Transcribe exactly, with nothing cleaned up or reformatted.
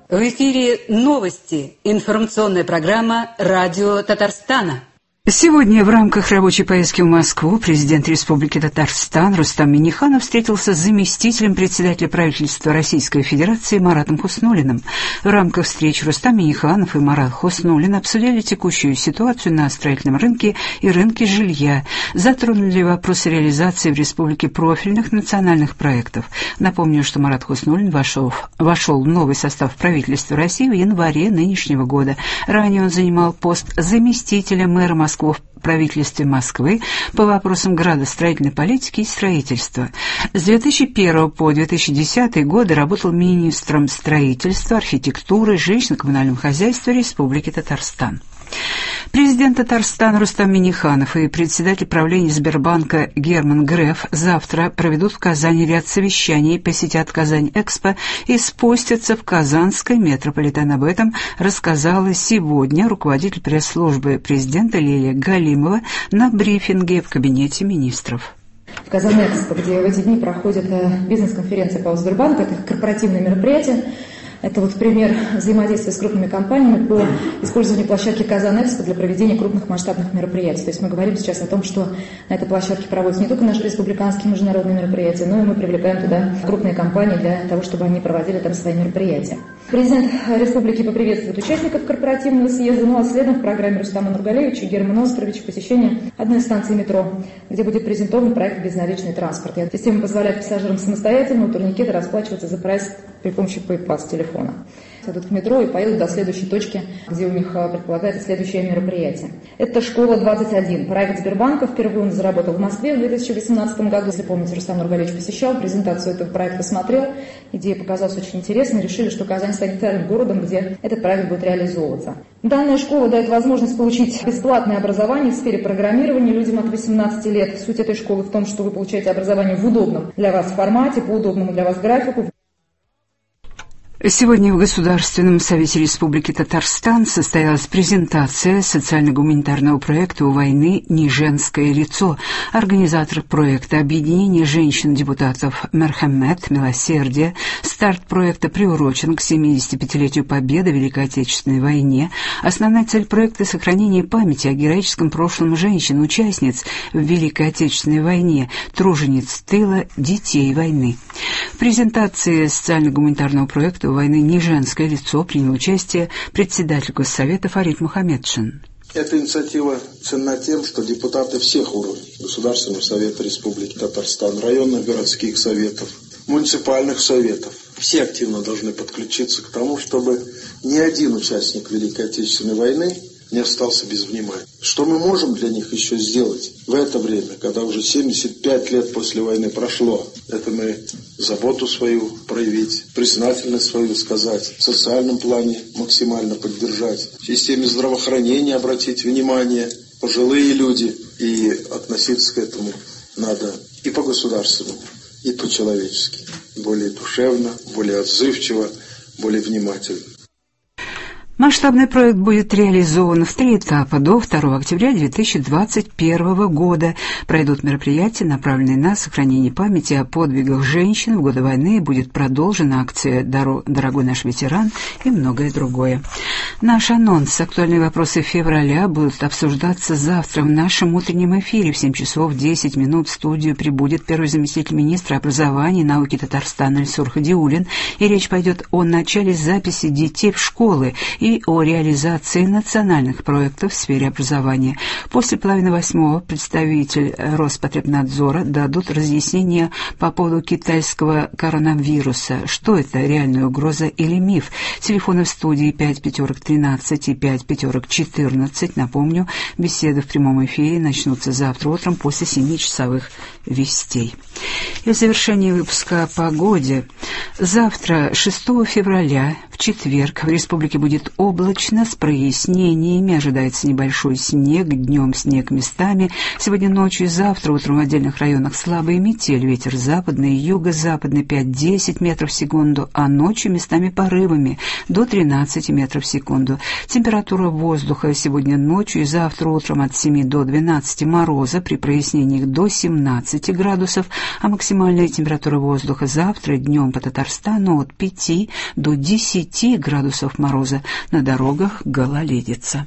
В эфире новости. Информационная программа «Радио Татарстана». Сегодня в рамках рабочей поездки в Москву президент Республики Татарстан Рустам Минниханов встретился с заместителем председателя правительства Российской Федерации Маратом Хуснуллиным. В рамках встречи Рустам Минниханов и Марат Хуснуллин обсудили текущую ситуацию на строительном рынке и рынке жилья, затронули вопросы реализации в республике профильных национальных проектов. Напомню, что Марат Хуснуллин вошел, вошел в новый состав правительства России в январе нынешнего года. Ранее он занимал пост заместителя мэра Москвы в правительстве Москвы по вопросам градостроительной политики и строительства. С две тысячи первого по две тысячи десятый годы работал министром строительства, архитектуры, жилищно-коммунального хозяйства Республики Татарстан. Президент Татарстана Рустам Минниханов и председатель правления Сбербанка Герман Греф завтра проведут в Казани ряд совещаний, посетят Казань-Экспо и спустятся в Казанский метрополитен. Об этом рассказала сегодня руководитель пресс-службы президента Лилия Галимова на брифинге в кабинете министров. В Казань-Экспо, где в эти дни проходит бизнес-конференция по Сбербанку, это корпоративное мероприятие. Это вот пример взаимодействия с крупными компаниями по использованию площадки Казань-Экспо для проведения крупных масштабных мероприятий. То есть мы говорим сейчас о том, что на этой площадке проводятся не только наши республиканские международные мероприятия, но и мы привлекаем туда крупные компании для того, чтобы они проводили там свои мероприятия. Президент республики поприветствует участников корпоративного съезда, ну а следом в программе Рустама Нургалевича и Германа Оскаровича посещение одной из станций метро, где будет презентован проект «Безналичный транспорт». Эта система позволяет пассажирам самостоятельно у турникета расплачиваться за проезд при помощи PayPal с телефона. Идут в метро и поедут до следующей точки, где у них предполагается следующее мероприятие. Это школа двадцать один. Проект Сбербанка впервые он заработал в Москве в две тысячи восемнадцатом году. Если помните, Рустам Нургалевич посещал, презентацию этого проекта смотрел. Идея показалась очень интересной. Решили, что Казань станет вторым городом, где этот проект будет реализовываться. Данная школа дает возможность получить бесплатное образование в сфере программирования людям от восемнадцати лет. Суть этой школы в том, что вы получаете образование в удобном для вас формате, по удобному для вас графику. Сегодня в Государственном совете Республики Татарстан состоялась презентация социально-гуманитарного проекта «У войны не женское лицо». Организатор проекта — Объединение женщин-депутатов «Мерхаммет», «Милосердие». Старт проекта приурочен к семидесятипятилетию Победы в Великой Отечественной войне. Основная цель проекта — сохранение памяти о героическом прошлом женщин-участниц в Великой Отечественной войне, тружениц тыла, детей войны. В презентации социально-гуманитарного проекта «У войны не женское лицо» принял участие председатель Госсовета Фарид Мухаммедшин. Эта инициатива ценна тем, что депутаты всех уровней Государственного совета Республики Татарстан, районных городских советов, муниципальных советов, все активно должны подключиться к тому, чтобы ни один участник Великой Отечественной войны не остался без внимания. Что мы можем для них еще сделать в это время, когда уже семьдесят пять лет после войны прошло? Это мы заботу свою проявить, признательность свою сказать, в социальном плане максимально поддержать, в системе здравоохранения обратить внимание, пожилые люди, и относиться к этому надо и по-государственному, и по-человечески, более душевно, более отзывчиво, более внимательно. Масштабный проект будет реализован в три этапа. До второго октября две тысячи двадцать первого года пройдут мероприятия, направленные на сохранение памяти о подвигах женщин в годы войны. Будет продолжена акция «Дорогой наш ветеран» и многое другое. Наш анонс «Актуальные вопросы февраля» будут обсуждаться завтра в нашем утреннем эфире. В семь часов десять минут в студию прибудет первый заместитель министра образования и науки Татарстана Ильсур Хадиуллин, и речь пойдет о начале записи детей в школы и и о реализации национальных проектов в сфере образования. После половины восьмого представитель Роспотребнадзора дадут разъяснения по поводу китайского коронавируса. Что это, реальная угроза или миф? Телефоны в студии пять пятерок тринадцать и пять пятерок четырнадцать. Напомню, беседы в прямом эфире начнутся завтра утром после семичасовых вестей. И в завершении выпуска о погоде. Завтра, шестого февраля, в четверг, в республике будет облачно с прояснениями. Ожидается небольшой снег, днем снег местами. Сегодня ночью и завтра утром в отдельных районах слабая метель. Ветер западный и юго-западный пять-десять метров в секунду, а ночью местами порывами до тринадцати метров в секунду. Температура воздуха сегодня ночью и завтра утром от семи до двенадцати мороза, при прояснениях до семнадцати градусов, а максимальная температура воздуха завтра днем по Татарстану от пяти до десяти пяти градусов мороза, на дорогах гололедица.